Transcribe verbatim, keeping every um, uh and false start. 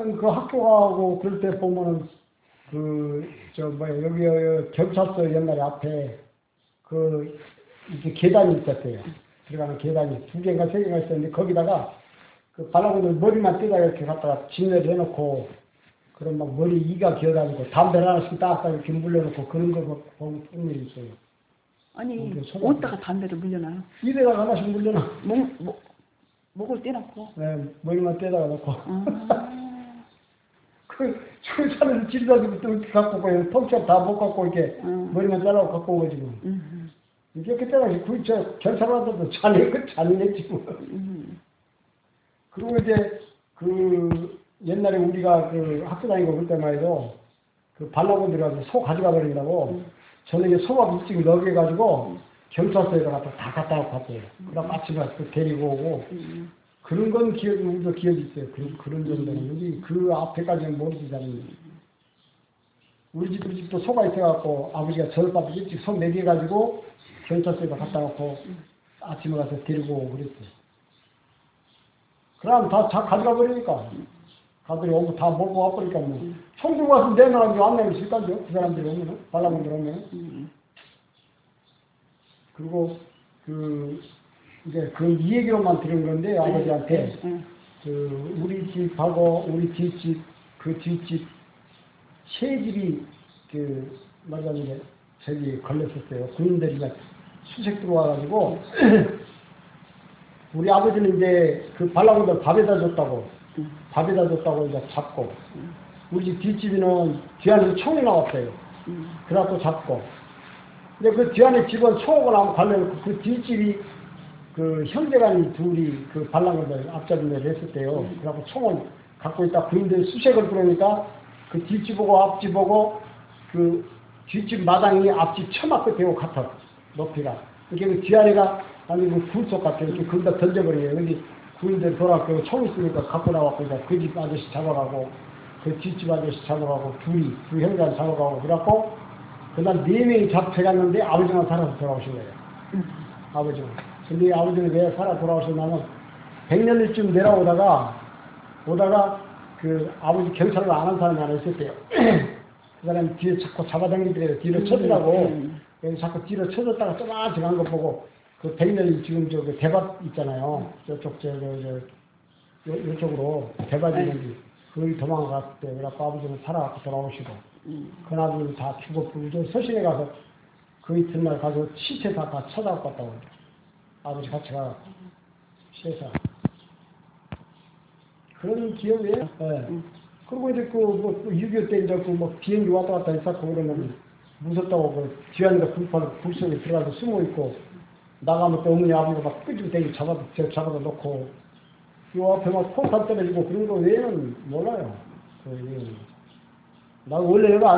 하여튼 그 학교 가고 그럴 때 보면은 그 저 뭐야 여기, 여기 경찰서 옛날에 앞에 그 이렇게 계단이 있었어요. 들어가는 계단이 두 개인가 세 개가 있었는데 거기다가 그 발라군들 머리만 떼다가 이렇게 갖다가 진열을 해놓고 그런 막 머리 이가 기어다니고 담배 하나씩 딱딱 이렇게 물려놓고 그런 거 보면 본 일이 있어요. 아니 어디다가 담배를 물려놔요? 입에다가 하나씩 물려놔. 목, 목, 목을 떼놓고? 네, 머리만 떼다가 놓고. 아. 그, 출산을 질러주고 또 이렇게 갖고 오고, 통째로 다 못 갖고 이렇게 음. 머리만 잘라고 갖고 오고 지금. 음. 이렇게 때가지, 그, 저, 경찰관들도 잔인, 그 잔인했지 뭐. 음. 그리고 이제, 그, 옛날에 우리가 그 학교 다니고 그럴 때만 해도, 그 반라고 들어가서 소 가져가 버린다고, 음. 저녁에 소밥 일찍 넣여가지고, 경찰서에다 갖다 다 갖다 놓고 갔어요. 그다음 아침에 그 데리고 오고, 음. 그런 건 기억이, 우리도 기억이 있어요. 그, 그런 정도는. 여기 그 앞에까지는 모르지, 자는. 우리 집, 우리 집도 소가 있어갖고, 아버지가 저녁밥 일찍 소 먹여가지고, 경찰서에다 갖다 놓고, 아침에 가서 데리고 오고 그랬어요. 그럼 다, 다 가져가 버리니까. 가들이 오고 다 먹고 와버리니까 뭐. 총 들고 와서 내놔가지고 안 내면 쓸 건데요. 그 사람들이 오면은, 발라분들 오면은. 그리고, 그, 이제 그 이 얘기로만 들은 건데 아버지한테 응. 그 우리 집하고 우리 뒷집 그 뒷집 세 집이 그 말하자면 저기 걸렸었어요. 군인들이 수색 들어와가지고 우리 아버지는 이제 그 반라군들 밥에다 줬다고 응. 밥에다 줬다고 이제 잡고 응. 우리 집 뒷집이는 뒤안에서 총이 나왔어요. 응. 그래갖고 잡고 근데 그 뒤안에 집은 총하고 나면 관련 그 뒷집이 그 형제간이 둘이 그 반란군들 앞잡이를 했었대요. 음. 그래갖고 총을 갖고 있다 군인들 수색을 그러니까 그 뒷집 보고 앞집 보고 그 뒷집 마당이 앞집 처마 끝에고 같아 높이가. 이게 그 뒤아래가 아니 그 굴속 같아 이렇게 거기다 던져버려요. 여기 군인들 돌아가고 총 있으니까 갖고 나왔고 그 집 아저씨 잡아가고 그 뒷집 아저씨 잡아가고 둘이 두 형제간 잡아가고 그래갖고 그날 네 명이 잡혀갔는데 아버지만 살아서 돌아오신 거예요. 음. 아버지만. 근데 아버지는 왜 살아 돌아오셨냐면 백년일쯤 내려오다가 오다가 그 아버지 경찰을 안 한 사람이 하나 있었대요. 그 사람이 뒤에 자꾸 잡아당기더래요. 뒤로 쳐주라고. 음. 여기 자꾸 뒤로 쳐줬다가 조만씩 간 거 보고 그 백년이 지금 저 그 대밭 있잖아요. 저쪽 저 저 저 이쪽으로 대밭 있는데 거기 도망갔을 때 그래갖고 아버지는 살아갖고 돌아오시고 음. 그날은 다 죽었고 저 서신에 가서 그 이튿날 가서 시체 다, 다 찾아갖고 왔다고 아버지 같이 가 시에서 그런 기억이에요. 네. 음. 그리고 이제 그뭐 육이오 때 이제 그뭐 비행기 왔다 갔다 했었고 그러면 무섭다고 그 뒤안에 불판 불속에 들어가서 숨어 있고 나가면 또 어머니 아버지가 막 끄집대기 잡아서 잡아서 놓고 요 앞에 막 폭탄 떨어지고 그런 거 외에는 몰라요. 그 나 원래 여기 안